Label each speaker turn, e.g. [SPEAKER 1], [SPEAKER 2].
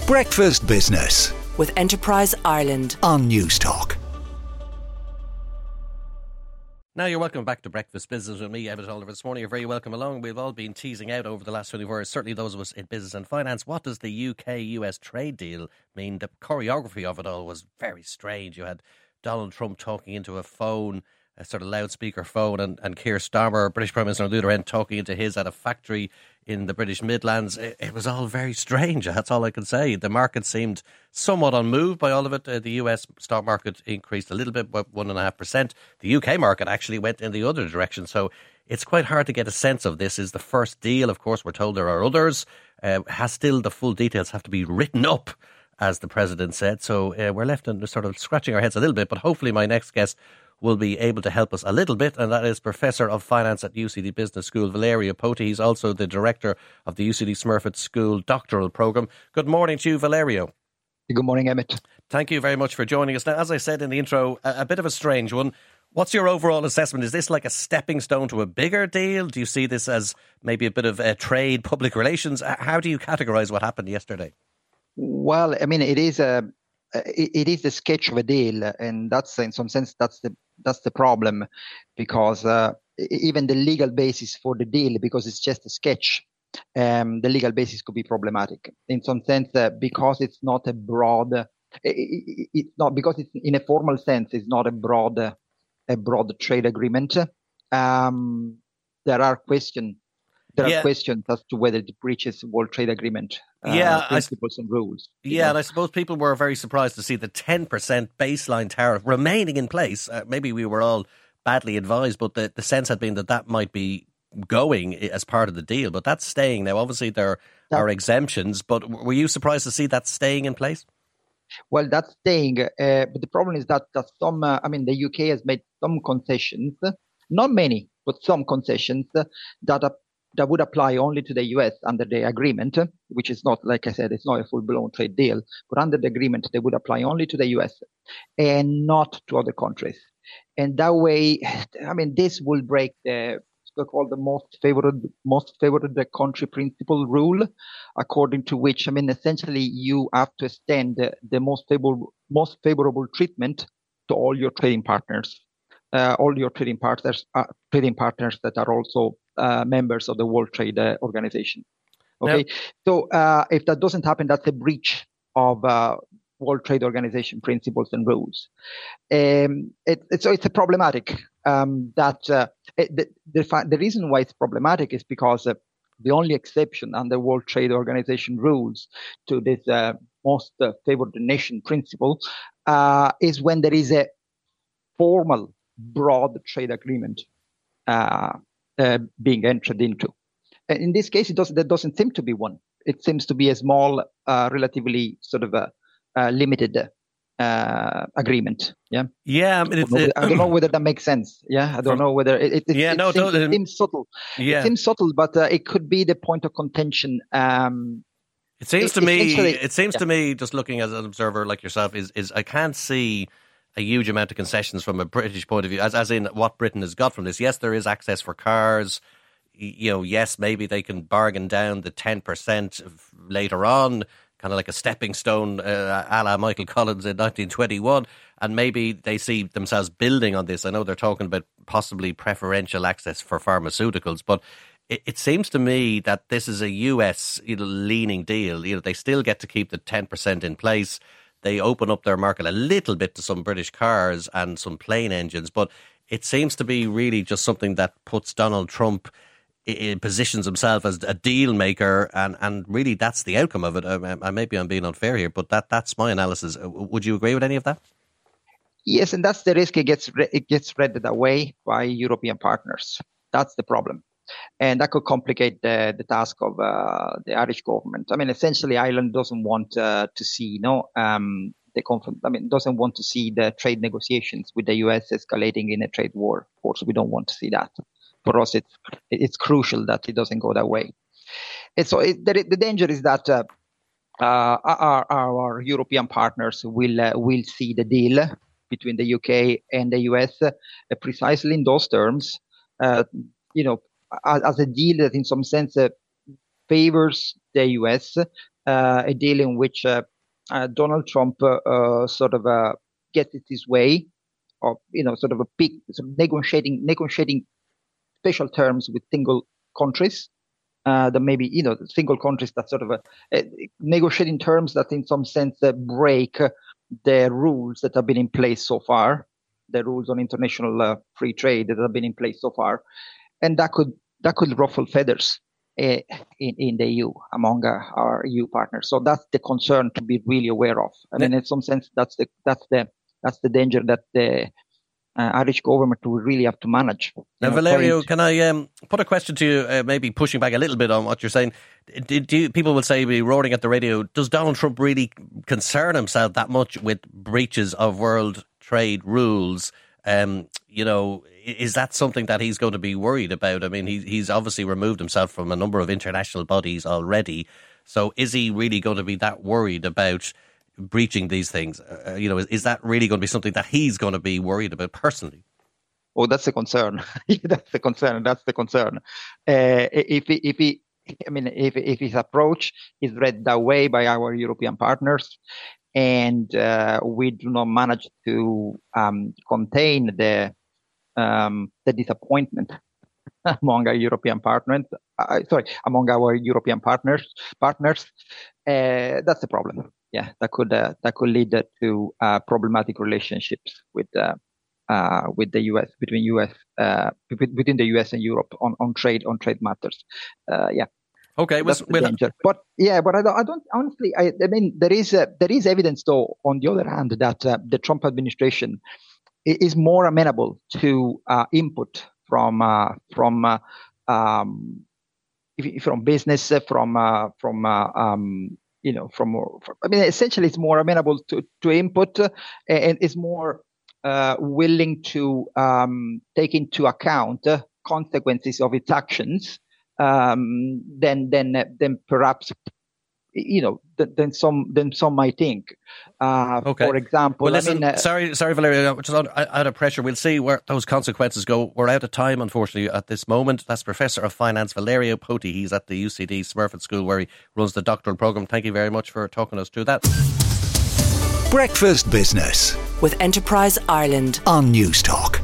[SPEAKER 1] Breakfast Business
[SPEAKER 2] with Enterprise Ireland
[SPEAKER 1] on News Talk.
[SPEAKER 3] Now you're welcome back to Breakfast Business with me, Emmett Oliver. This morning you're very welcome along. We've all been teasing out over the last 24 hours, certainly those of us in business and finance, what does the UK-US trade deal mean? The choreography of it all was very strange. You had Donald Trump talking into a phone, a sort of loudspeaker phone, and Keir Starmer, British Prime Minister on the other end, talking into his at a factory in the British Midlands. It was all very strange, that's all I can say. The market seemed somewhat unmoved by all of it. The US stock market increased a little bit, about 1.5%. The UK market actually went in the other direction. So it's quite hard to get a sense of this. Is the first deal. Of course, we're told there are others. Has still the full details have to be written up, as the President said. So we're left sort of scratching our heads a little bit. But hopefully my next guest will be able to help us a little bit, and that is Professor of Finance at UCD Business School, Valerio Poti. He's also the Director of the UCD Smurfit School Doctoral Programme. Good morning to you, Valerio.
[SPEAKER 4] Good morning, Emmett.
[SPEAKER 3] Thank you very much for joining us. Now, as I said in the intro, a bit of a strange one. What's your overall assessment? Is this like a stepping stone to a bigger deal? Do you see this as maybe a bit of trade, public relations? How do you categorise what happened yesterday?
[SPEAKER 4] Well, I mean, it is a sketch of a deal, and that's in some sense that's the problem, because even the legal basis for the deal, because it's just a sketch, the legal basis could be problematic in some sense, because it's not a broad. It's not, because it's in a formal sense, it's not a broad trade agreement. There are questions. There are questions as to whether it breaches World Trade Agreement principles and rules.
[SPEAKER 3] Yeah, and I suppose people were very surprised to see the 10% baseline tariff remaining in place. Maybe we were all badly advised, but the sense had been that might be going as part of the deal. But that's staying now. Obviously, there are exemptions, but were you surprised to see that staying in place?
[SPEAKER 4] Well, that's staying. But the problem is that some, the UK has made some concessions, not many, but some concessions that would apply only to the US under the agreement, which is not, like I said, it's not a full-blown trade deal, but under the agreement, they would apply only to the US and not to other countries. And that way, this will break the so-called the most favored country principle rule, according to which, essentially you have to extend the most favorable treatment to all your trading partners. All your trading partners that are also members of the World Trade Organization. Okay, so if that doesn't happen, that's a breach of World Trade Organization principles and rules. So it's a problematic. The reason why it's problematic is because the only exception under World Trade Organization rules to this most favored nation principle is when there is a formal broad trade agreement being entered into. In this case, there doesn't seem to be one. It seems to be a small, relatively sort of a limited agreement. Yeah.
[SPEAKER 3] Yeah.
[SPEAKER 4] I don't know whether that makes sense. Yeah. I don't know whether it seems subtle.
[SPEAKER 3] Yeah.
[SPEAKER 4] It seems subtle, but it could be the point of contention.
[SPEAKER 3] It seems to me, just looking as an observer like yourself, is I can't see a huge amount of concessions from a British point of view, as in what Britain has got from this. Yes, there is access for cars. Yes, maybe they can bargain down the 10% later on, kind of like a stepping stone, a la Michael Collins in 1921. And maybe they see themselves building on this. I know they're talking about possibly preferential access for pharmaceuticals, but it seems to me that this is a US leaning deal. They still get to keep the 10% in place. They open up their market a little bit to some British cars and some plane engines, but it seems to be really just something that puts Donald Trump positions himself as a deal maker, and really that's the outcome of it. Maybe I'm being unfair here, but that's my analysis. Would you agree with any of that?
[SPEAKER 4] Yes, and that's the risk. It gets read that way by European partners. That's the problem. And that could complicate the task of the Irish government. Essentially, Ireland doesn't want to see, doesn't want to see the trade negotiations with the US escalating in a trade war. Of course, we don't want to see that. For us, it's crucial that it doesn't go that way. And so the danger is that our European partners will see the deal between the UK and the US precisely in those terms, as a deal that in some sense favors the US, a deal in which Donald Trump sort of gets it his way, or sort of negotiating special terms with single countries. That maybe single countries that sort of negotiating terms that in some sense break the rules that have been in place so far, the rules on international free trade that have been in place so far, and that could ruffle feathers in the EU among our EU partners. So that's the concern to be really aware of. I mean, in some sense, that's the danger that the Irish government will really have to manage.
[SPEAKER 3] Now, Valerio, can I put a question to you, maybe pushing back a little bit on what you're saying? People will say, be roaring at the radio, does Donald Trump really concern himself that much with breaches of world trade rules? Is that something that he's going to be worried about? I mean, he's obviously removed himself from a number of international bodies already. So is he really going to be that worried about breaching these things? Is that really going to be something that he's going to be worried about personally?
[SPEAKER 4] Oh, that's the concern. That's the concern. If his approach is read that way by our European partners, and we do not manage to contain the disappointment among our European partners, among our European partners, that's the problem. Yeah, that could lead to problematic relationships with the US, within the US and Europe on trade matters.
[SPEAKER 3] Okay,
[SPEAKER 4] that's the danger. But I don't honestly. I mean, there is evidence, though, on the other hand, that the Trump administration is more amenable to input from business, essentially, it's more amenable to input and is more willing to take into account consequences of its actions than perhaps than some might think.
[SPEAKER 3] Okay.
[SPEAKER 4] For example,
[SPEAKER 3] well, listen, sorry, Valerio, just out of pressure. We'll see where those consequences go. We're out of time, unfortunately, at this moment. That's Professor of Finance Valerio Poti. He's at the UCD Smurfit School, where he runs the doctoral programme. Thank you very much for talking us through that.
[SPEAKER 1] Breakfast Business
[SPEAKER 2] with Enterprise Ireland
[SPEAKER 1] on News Talk.